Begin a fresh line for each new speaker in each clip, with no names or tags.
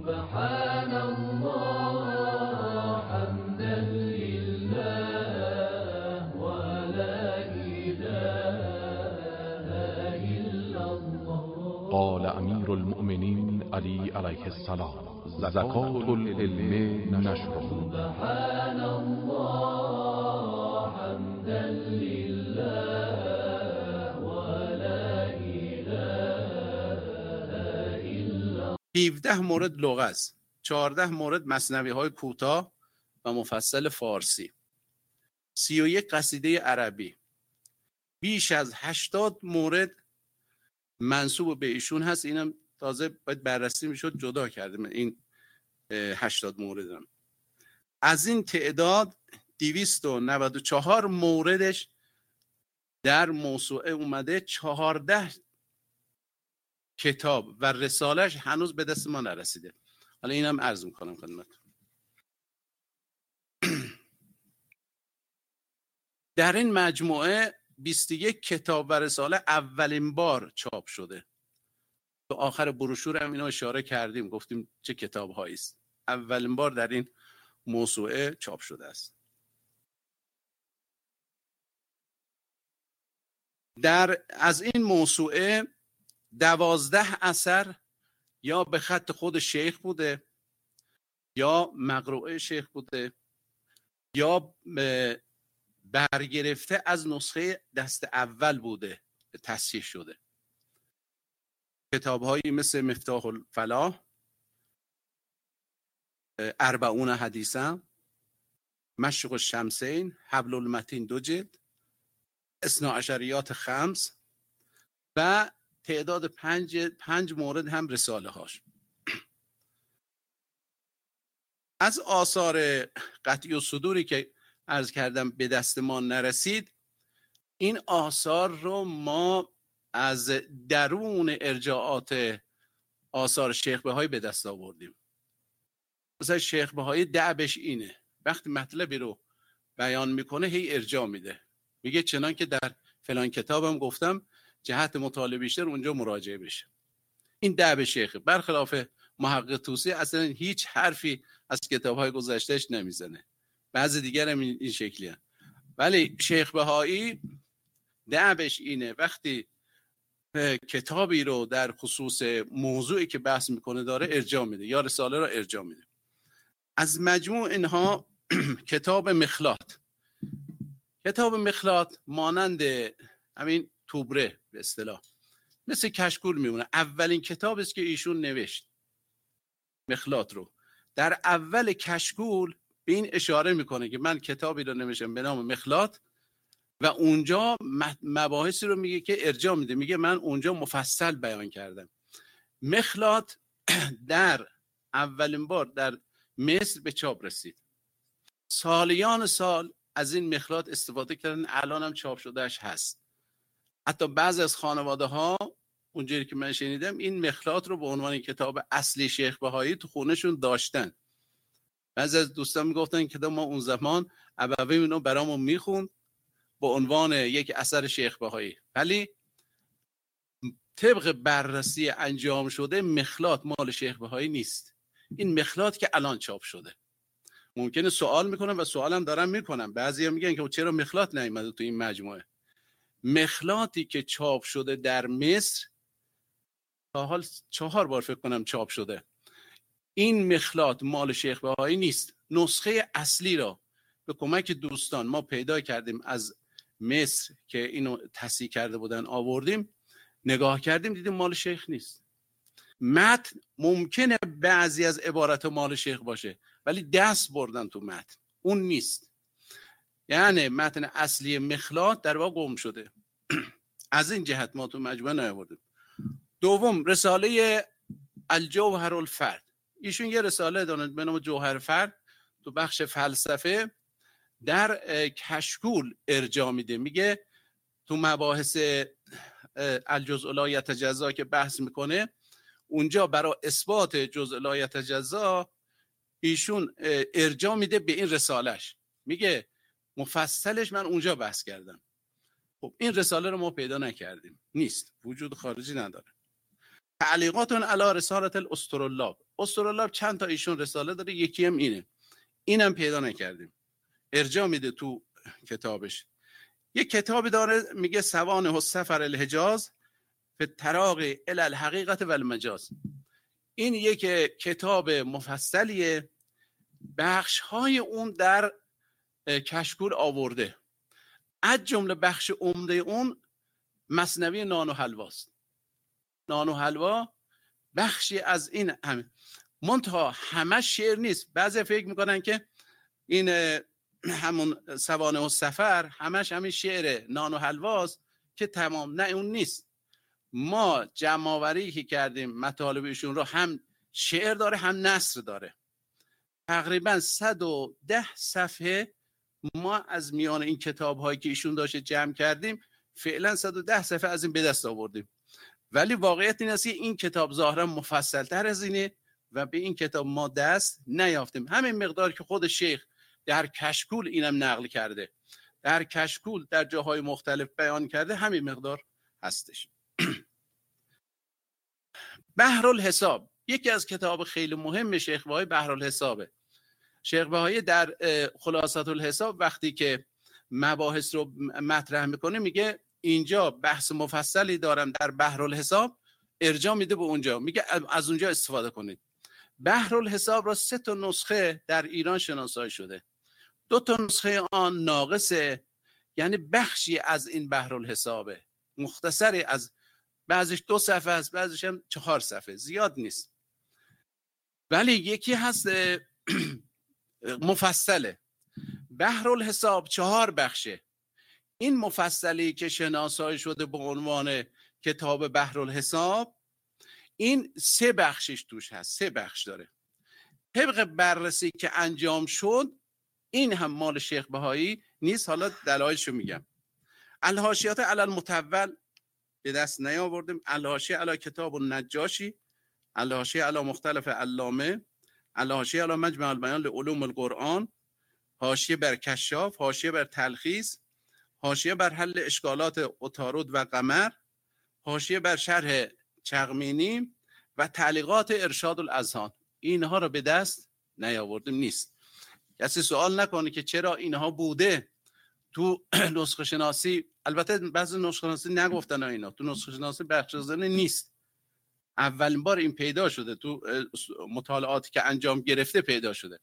سبحان الله حمدا لله ولا إله إلا الله.
قال امیر المؤمنین علی علیه السلام: زکات العلم نشره.
سبحان الله حمدا لله ولا إله إلا.
17 مورد لغت است، 14 مورد مثنوی های کوتاه و مفصل فارسی، 31 قصیده عربی، بیش از 80 مورد منسوب به ایشون هست. اینم تازه باید بررسی میشد جدا کردیم این 80 مورد هم. از این تعداد 294 موردش در موسوعه اومده، 14 کتاب و رسالش هنوز به دست ما نرسیده. حالا اینم عرض میکنم خدمتتون. در این مجموعه 21 کتاب و رساله اولین بار چاپ شده. تو آخر بروشور هم اینو اشاره کردیم، گفتیم چه کتاب هایی است. اولین بار در این موسوعه چاپ شده است. از این موسوعه 12 اثر یا به خط خود شیخ بوده، یا مقروءه شیخ بوده، یا برگرفته از نسخه دست اول بوده، تصحیح شده. کتاب‌هایی مثل مفتاح الفلاح، 40 حدیثا، مشرق الشمسین، حبل المتین 2 جلد، اثنا عشریات 5 و تعداد 5 مورد هم رساله هاش. از آثار قطعی الصدوری که عرض کردم به دست ما نرسید، این آثار رو ما از درون ارجاعات آثار شیخ بهایی به دست آوردیم. مثلا شیخ بهایی دعبش اینه، وقتی مطلبی رو بیان میکنه هی ارجاع میده، میگه چنان که در فلان کتابم گفتم جهت مطالعه بیشتر اونجا مراجعه بشه. این دعب شیخه. برخلاف محقق طوسی اصلا هیچ حرفی از کتاب‌های گذشتهش نمیزنه. بعضی دیگر هم این شکلی هست. ولی شیخ بهایی دعبش اینه، وقتی کتابی رو در خصوص موضوعی که بحث میکنه داره ارجاع میده یا رساله رو ارجاع میده. از مجموع اینها کتاب مخلات. کتاب مخلات مانند همین توبره به اصطلاح مثل کشکول میمونه. اولین کتاب است که ایشون نوشت مخلات رو. در اول کشکول به این اشاره میکنه که من کتابی رو نوشتم به نام مخلات و اونجا مباحثی رو میگه که ارجاع میده، میگه من اونجا مفصل بیان کردم. مخلات در اولین بار در مصر به چاپ رسید. سالیان سال از این مخلات استفاده کردن، الان هم چاپ شدهش هست. حتی بعضی از خانواده ها اونجوری که من شنیدم این مخلات رو به عنوان کتاب اصلی شیخ بهایی تو خونهشون داشتن. بعضی از دوستان میگفتن که ما اون زمان ابوی اینو برامون میخوند به عنوان یک اثر شیخ بهایی، ولی طبق بررسی انجام شده مخلات مال شیخ بهایی نیست. این مخلات که الان چاپ شده. ممکنه سوال میکنم و سوالم دارم میکنم، بعضیا میگن که چرا مخلات نیومده تو این مجموعه. مخلاتی که چاپ شده در مصر تا حال 4 بار فکر کنم چاپ شده. این مخلات مال شیخ بهایی نیست. نسخه اصلی را به کمک دوستان ما پیدا کردیم از مصر که اینو تصحیح کرده بودن، آوردیم، نگاه کردیم، دیدیم مال شیخ نیست. متن ممکنه بعضی از عبارت مال شیخ باشه ولی دست بردن تو متن، اون نیست. یعنی متن اصلی مخلات در واقع گم شده. از این جهت ما تو مجموعه نیاوردیم. دوم، رساله الجوهر الفرد. ایشون یه رساله دارن به نام جوهر فرد، تو بخش فلسفه در کشکول ارجاع میده. میگه تو مباحث الجزء لا یتجزا که بحث میکنه، اونجا برای اثبات جزء لا یتجزا ایشون ارجاع میده به این رسالش، میگه مفصلش من اونجا بحث کردم. خب این رساله رو ما پیدا نکردیم، نیست، وجود خارجی نداره. تعلیقات علی رسالة الاسطرلاب، استرالاب چند تا ایشون رساله داره، یکی هم اینم پیدا نکردیم. ارجاع میده تو کتابش. یک کتابی داره میگه سوانح السفر الحجاز فی الطراق الی الحقیقت و المجاز. این یک کتاب مفصلیه، بخش های اون در کشکول آورده، از جمله بخش عمده اون مثنوی نان و حلواست. نان و حلوا بخشی از این منتها همه شعر نیست. بعضی فکر میکنن که این همون سوانح السفر همش همین شعر نان و حلواست که تمام، نه اون نیست. ما جمع‌آوری که کردیم مطالب ایشون رو، هم شعر داره هم نثر داره. تقریبا 110 صفحه ما از میان این کتاب هایی که ایشون داشته جمع کردیم، فعلا 110 صفحه از این به دست آوردیم. ولی واقعیت این است که این کتاب ظاهرا مفصل تر از اینه و به این کتاب ما دست نیافتیم. همین مقدار که خود شیخ در کشکول اینم نقل کرده، در کشکول در جاهای مختلف بیان کرده، همین مقدار هستش. بحرالحساب یکی از کتاب خیلی مهم شیخ بهایی بحرالحسابه. شیخ بهایی در خلاصة الحساب وقتی که مباحث رو مطرح میکنه میگه اینجا بحث مفصلی دارم در بحرالحساب، ارجاع میده به اونجا، میگه از اونجا استفاده کنید. بحرالحساب را 3 تا نسخه در ایران شناسایی شده. 2 تا نسخه آن ناقصه، یعنی بخشی از این بحرالحسابه، مختصری، از بعضیش 2 صفحه است، بعضیش هم 4 صفحه، زیاد نیست. ولی یکی هست مفصله. بحرالحساب 4 بخشه. این مفصلی که شناسایی شده به عنوان کتاب بحرالحساب، این 3 بخشش توش هست، 3 بخش داره. طبق بررسی که انجام شد این هم مال شیخ بهایی نیست. حالا دلایلشو میگم. الحاشیات علی المطول به دست نیاوردیم. الحاشیه علی کتاب النجاشی، الحاشیه علی مختلف علامه، الحاشیه علی مجمع البیان لعلوم القرآن، حاشیه بر کشاف، حاشیه بر تلخیص، حاشیه بر حل اشکالات عطارد و قمر، حاشیه بر شرح چغمینی و تعلیقات ارشاد الاذهان. اینها رو به دست نیاوردیم. نیست. کسی سوال نکنه که چرا اینها بوده تو نسخه شناسی. البته بعضی نسخه شناسی نگفتن اینا تو نسخه شناسی بخش‌گذاری نیست. اولین بار این پیدا شده تو مطالعاتی که انجام گرفته پیدا شده.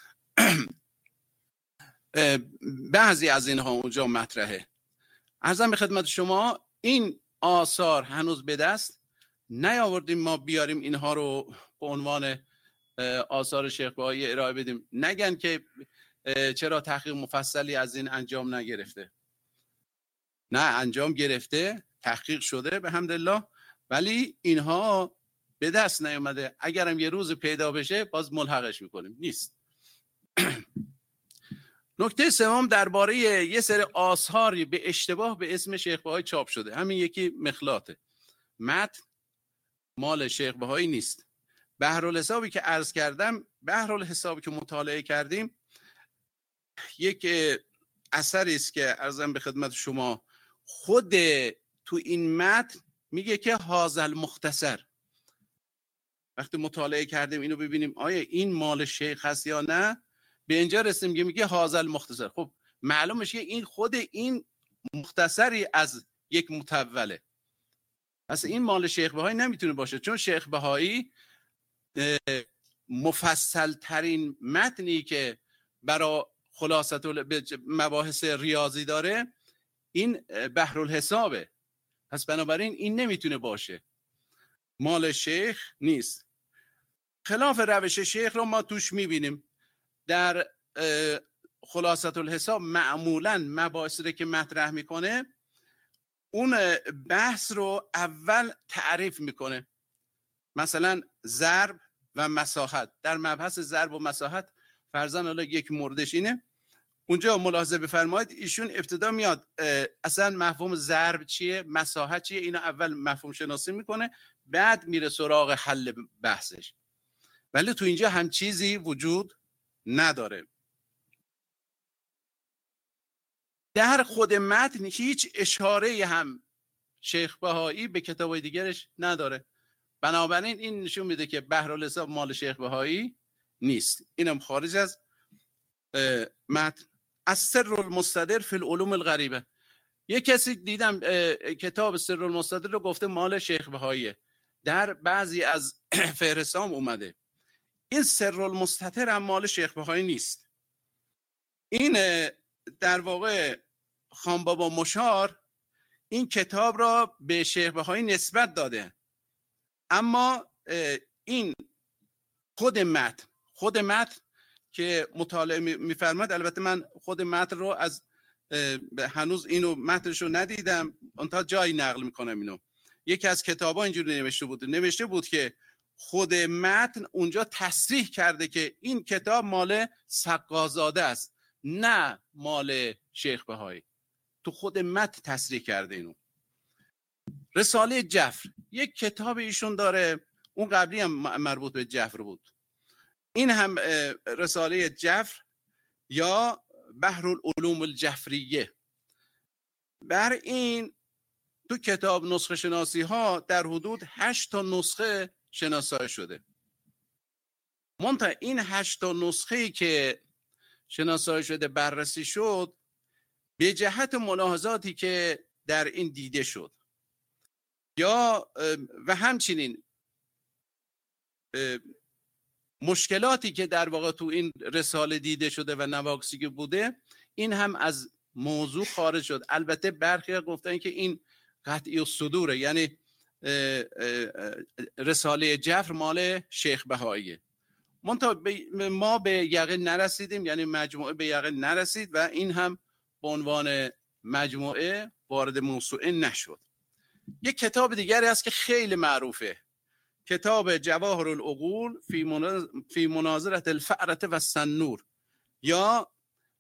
بعضی از اینها اونجا مطرحه. عرضم به خدمت شما این آثار هنوز به دست نیاوردیم ما بیاریم اینها رو به عنوان آثار شیخ بهایی ارائه بدیم. نگن که چرا تحقیق مفصلی از این انجام نگرفته. نه، انجام گرفته، تحقیق شده به حمدالله، ولی اینها به دست نیامده. اگرم یه روز پیدا بشه باز ملحقش میکنیم. نیست. نکته سوم درباره یه سری آثاری به اشتباه به اسم شیخ بهایی چاپ شده. همین یکی مخلاته. متن مال شیخ بهایی نیست. بحرالحسابی که عرض کردم، بحرالحسابی که مطالعه کردیم، یک اثری است که عرضم به خدمت شما خود تو این متن میگه که هذا المختصر. وقتی مطالعه کردیم اینو ببینیم آیا این مال شیخ هست یا نه، به اینجا رسیدیم که میگه هذا المختصر. خب معلومه که این خود این مختصری از یک مطوله. پس این مال شیخ بهایی نمیتونه باشه، چون شیخ بهایی مفصل ترین متنی که برای خلاصه مباحث ریاضی داره این بحرالحسابه. پس بنابراین این نمیتونه باشه، مال شیخ نیست. خلاف روش شیخ رو ما توش میبینیم. در خلاصة الحساب معمولا مباحثی رو که مطرح میکنه اون بحث رو اول تعریف میکنه. مثلا ضرب و مساحت. در مبحث ضرب و مساحت فرضاً حالا یک موردش اینه، اونجا ملاحظه بفرمایید ایشون ابتدا میاد اصلا مفهوم ضرب چیه، مساحت چیه، اینا اول مفهوم شناسی میکنه، بعد میره سراغ حل بحثش. ولی تو اینجا هم چیزی وجود نداره. در خود متن هیچ اشاره هم شیخ بهایی به کتابای دیگرش نداره. بنابراین این نشون میده که بحرالحساب مال شیخ بهایی نیست. اینم خارج از متن. السر المستدر فی العلوم الغریبه. یک کسی دیدم کتاب سر المستدر رو گفته مال شیخ بهاییه، در بعضی از فهرستام اومده. این سر المستتر هم مال شیخ بهایی نیست. این در واقع خان بابا مشار این کتاب را به شیخ بهایی نسبت داده، اما این خود متن که مطالعه میفرماد، البته من خود متن رو از هنوز اینو متنشو ندیدم، اونتا جایی نقل میکنم اینو. یکی از کتابا اینجوری نوشته بود که خود متن اونجا تصریح کرده که این کتاب مال سقازاده است، نه مال شیخ بهایی. تو خود متن تصریح کرده اینو. رساله جفر یک کتاب ایشون داره، اون قبلی هم مربوط به جفر بود. این هم رساله جفر یا بحر العلوم الجفریه. بر این تو کتاب نسخه شناسی ها در حدود 8 تا نسخه شناسایی شده. منتها این 8 تا نسخه‌ای که شناسایی شده بررسی شد به جهت ملاحظاتی که در این دیده شد یا و همچنین مشکلاتی که در واقع تو این رساله دیده شده و نواقصی که بوده، این هم از موضوع خارج شد. البته برخی گفتن که این قطعی الصدوره، یعنی رساله جفر مال شیخ بهاییه. منتها ما به یقین نرسیدیم، یعنی مجموعه به یقین نرسید و این هم به عنوان مجموعه وارد موسوعه نشد. یک کتاب دیگری هست که خیلی معروفه، کتاب جواهر العقول فی مناظرة الفأرة و السنور یا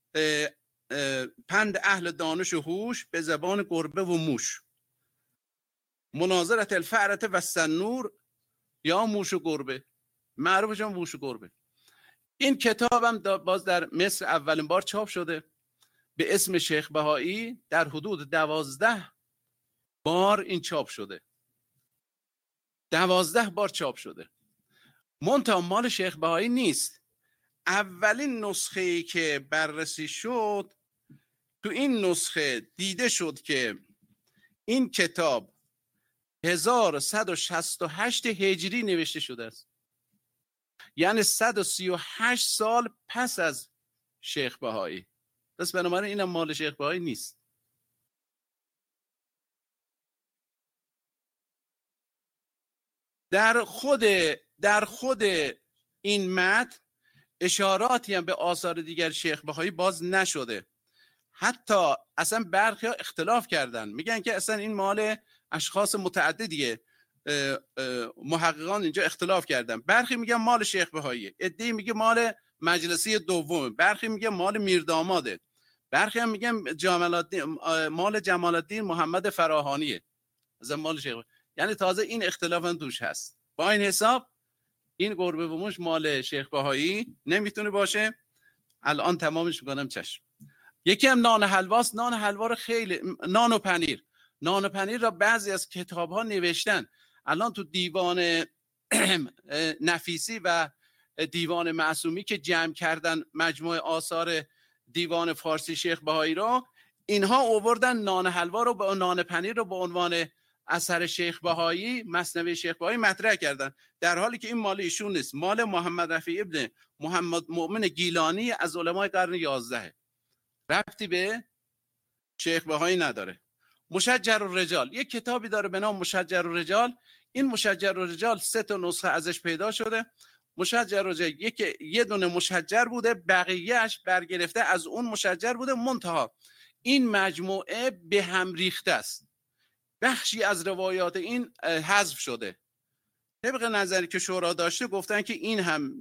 پند اهل دانش و هوش به زبان گربه و موش. مناظرة الفأرة و السنور یا موش و گربه، معروفش هم موش و گربه. این کتاب هم باز در مصر اولین بار چاپ شده به اسم شیخ بهایی، در حدود 12 بار این چاپ شده، 12 بار چاپ شده. منتها مال شیخ بهایی نیست. اولین نسخه‌ای که بررسی شد، تو این نسخه دیده شد که این کتاب 1168 هجری نوشته شده است، یعنی 138 سال پس از شیخ بهایی. پس بنابراین اینم مال شیخ بهایی نیست. در خود این متن اشاراتی هم به آثار دیگر شیخ بهایی باز نشده. حتی اصلا برخی ها اختلاف کردن، میگن که اصلا این مال اشخاص متعددیه. محققان اینجا اختلاف کردن. برخی میگن مال شیخ بهاییه، عده‌ای میگه مال مجلسی دومه، برخی میگه مال میرداماده، برخی هم میگن مال جمال الدین محمد فراهانیه، اصلا مال شیخ. یعنی تازه این اختلاف هم توش هست. با این حساب این گربه و موش مال شیخ بهایی نمیتونه باشه. الان تمامش میکنم. چشم. یکی هم نان حلواست. نان حلوا رو خیلی، نان و پنیر را بعضی از کتاب ها نوشتن. الان تو دیوان نفیسی و دیوان معصومی که جمع کردن مجموعه آثار دیوان فارسی شیخ بهایی را، اینها آوردن نان حلوا رو با نان پنیر رو به عنوان اثر شیخ بهایی، مثنوی شیخ بهایی مطرح کردن، در حالی که این مال ایشون نیست، مال محمد رفیع ابن محمد مؤمن گیلانی از علمای قرن 11. ربطی به شیخ بهایی نداره. مشجر الرجال یک کتابی داره به نام مشجر الرجال. این مشجر الرجال 3 تا نسخه ازش پیدا شده. مشجر الرجال یه دونه مشجر بوده، بقیه‌اش برگرفته از اون مشجر بوده، منتها این مجموعه به هم ریخته است. بخشی از روایات این حذف شده. طبق نظری که شورا داشته گفتن که این هم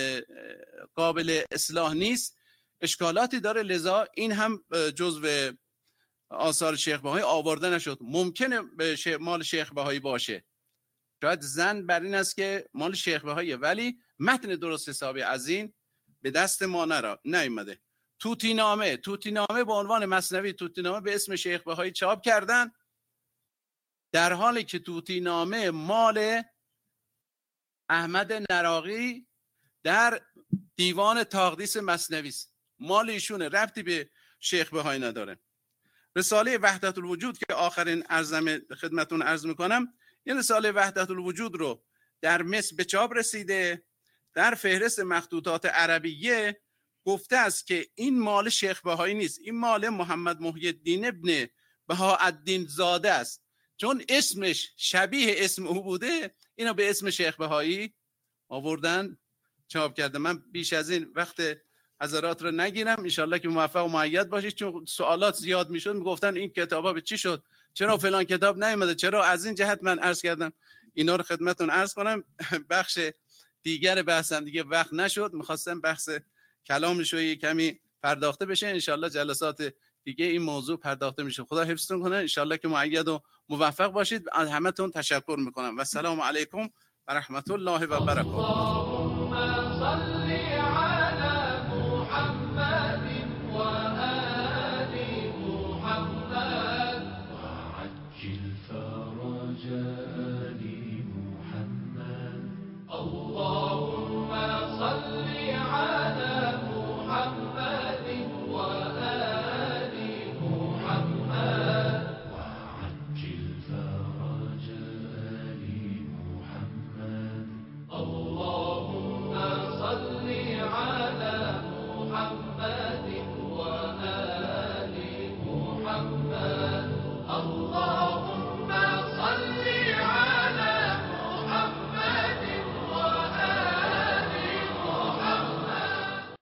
قابل اصلاح نیست، اشکالاتی داره، لذا این هم جزو آثار شیخ بهایی آورده نشد. ممکنه مال شیخ بهایی باشه، شاید ظن بر این است که مال شیخ بهاییه، ولی متن درست حسابی از این به دست ما نیامده. توتینامه به عنوان مثنوی توتینامه به اسم شیخ بهایی چاپ کردن، در حالی که توتینامه مال احمد نراقی در دیوان تقدیس مثنوی است، مال ایشونه، ربطی به شیخ بهایی نداره. رساله وحدت الوجود که آخرین خدمتون عرض میکنم، این رساله وحدت الوجود رو در مصر به چاپ رسیده. در فهرست مخطوطات عربیه گفته است که این مال شیخ بهایی نیست، این مال محمد محی الدین ابن بهاءالدین زاده است. چون اسمش شبیه اسم او بوده، اینو به اسم شیخ بهایی آوردن چاپ کرده. من بیش از این وقت حضرات رو نگیرم، انشالله که موفق و مؤید باشید، چون سوالات زیاد میشد، میگفتن این کتابا به چی شد، چرا فلان کتاب نیومده، چرا، از این جهت من عرض کردم اینا رو خدمتتون عرض کنم. بخش دیگر بحثم دیگه وقت نشد، میخواستم بحث کلامش رو کمی پرداخته بشه، انشالله جلسات دیگه این موضوع پرداخته میشه. خدا حفظتون کنه، انشالله که مؤید و موفق باشید. از همتون تشکر میکنم و السلام علیکم و رحمت الله و برکاته.